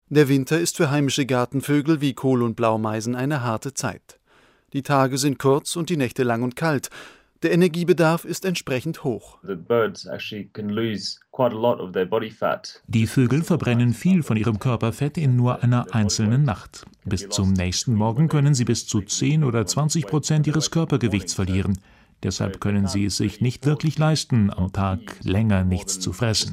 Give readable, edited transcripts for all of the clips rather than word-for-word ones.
Der Winter ist für heimische Gartenvögel wie Kohl- und Blaumeisen eine harte Zeit. Die Tage sind kurz und die Nächte lang und kalt. Der Energiebedarf ist entsprechend hoch. Die Vögel verbrennen viel von ihrem Körperfett in nur einer einzelnen Nacht. Bis zum nächsten Morgen können sie bis zu 10 oder 20% ihres Körpergewichts verlieren. Deshalb können sie es sich nicht wirklich leisten, am Tag länger nichts zu fressen.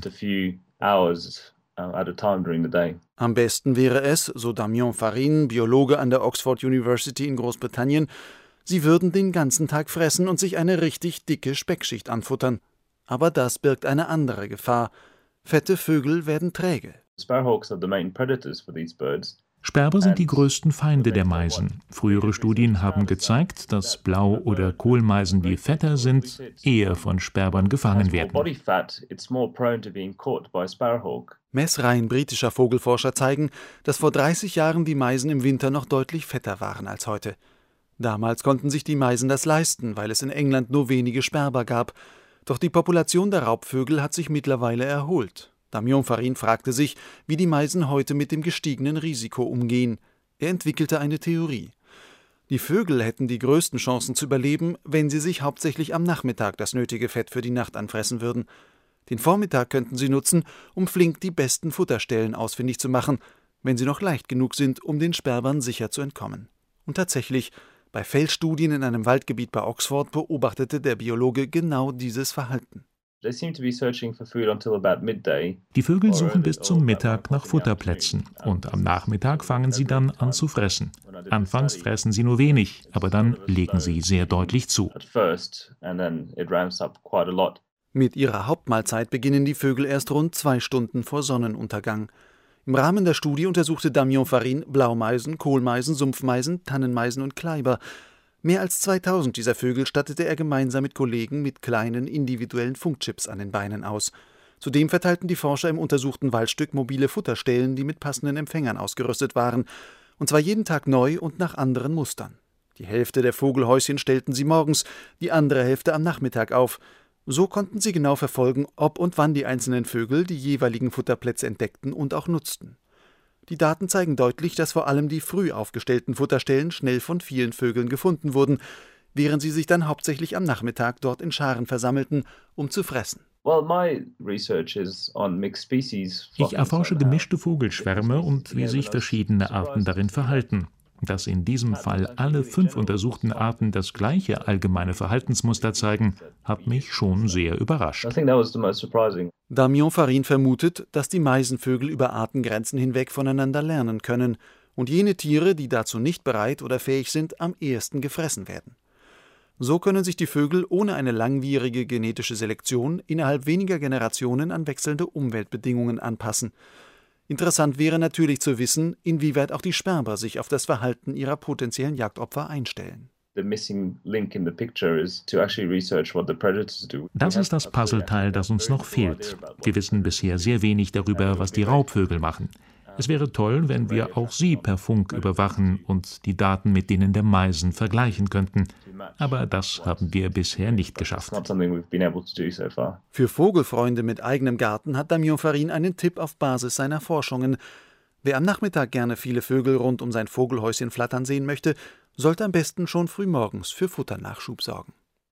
Am besten wäre es, so Damien Farine, Biologe an der Oxford University in Großbritannien, sie würden den ganzen Tag fressen und sich eine richtig dicke Speckschicht anfuttern. Aber das birgt eine andere Gefahr. Fette Vögel werden träge. Sperber sind die größten Feinde der Meisen. Frühere Studien haben gezeigt, dass Blau- oder Kohlmeisen, die fetter sind, eher von Sperbern gefangen werden. Messreihen britischer Vogelforscher zeigen, dass vor 30 Jahren die Meisen im Winter noch deutlich fetter waren als heute. Damals konnten sich die Meisen das leisten, weil es in England nur wenige Sperber gab. Doch die Population der Raubvögel hat sich mittlerweile erholt. Damien Farine fragte sich, wie die Meisen heute mit dem gestiegenen Risiko umgehen. Er entwickelte eine Theorie. Die Vögel hätten die größten Chancen zu überleben, wenn sie sich hauptsächlich am Nachmittag das nötige Fett für die Nacht anfressen würden. Den Vormittag könnten sie nutzen, um flink die besten Futterstellen ausfindig zu machen, wenn sie noch leicht genug sind, um den Sperbern sicher zu entkommen. Und tatsächlich, bei Feldstudien in einem Waldgebiet bei Oxford beobachtete der Biologe genau dieses Verhalten. Die Vögel suchen bis zum Mittag nach Futterplätzen und am Nachmittag fangen sie dann an zu fressen. Anfangs fressen sie nur wenig, aber dann legen sie sehr deutlich zu. Mit ihrer Hauptmahlzeit beginnen die Vögel erst rund 2 Stunden vor Sonnenuntergang. Im Rahmen der Studie untersuchte Damien Farine Blaumeisen, Kohlmeisen, Sumpfmeisen, Tannenmeisen und Kleiber. Mehr als 2000 dieser Vögel stattete er gemeinsam mit Kollegen mit kleinen individuellen Funkchips an den Beinen aus. Zudem verteilten die Forscher im untersuchten Waldstück mobile Futterstellen, die mit passenden Empfängern ausgerüstet waren, und zwar jeden Tag neu und nach anderen Mustern. Die Hälfte der Vogelhäuschen stellten sie morgens, die andere Hälfte am Nachmittag auf. So konnten sie genau verfolgen, ob und wann die einzelnen Vögel die jeweiligen Futterplätze entdeckten und auch nutzten. Die Daten zeigen deutlich, dass vor allem die früh aufgestellten Futterstellen schnell von vielen Vögeln gefunden wurden, während sie sich dann hauptsächlich am Nachmittag dort in Scharen versammelten, um zu fressen. Ich erforsche gemischte Vogelschwärme und wie sich verschiedene Arten darin verhalten. Dass in diesem Fall alle 5 untersuchten Arten das gleiche allgemeine Verhaltensmuster zeigen, hat mich schon sehr überrascht. Damien Farine vermutet, dass die Meisenvögel über Artengrenzen hinweg voneinander lernen können und jene Tiere, die dazu nicht bereit oder fähig sind, am ehesten gefressen werden. So können sich die Vögel ohne eine langwierige genetische Selektion innerhalb weniger Generationen an wechselnde Umweltbedingungen anpassen. Interessant wäre natürlich zu wissen, inwieweit auch die Sperber sich auf das Verhalten ihrer potenziellen Jagdopfer einstellen. Das ist das Puzzleteil, das uns noch fehlt. Wir wissen bisher sehr wenig darüber, was die Raubvögel machen. Es wäre toll, wenn wir auch sie per Funk überwachen und die Daten mit denen der Meisen vergleichen könnten. Aber das haben wir bisher nicht geschafft. Für Vogelfreunde mit eigenem Garten hat Damien Farine einen Tipp auf Basis seiner Forschungen. Wer am Nachmittag gerne viele Vögel rund um sein Vogelhäuschen flattern sehen möchte, sollte am besten schon frühmorgens für Futternachschub sorgen.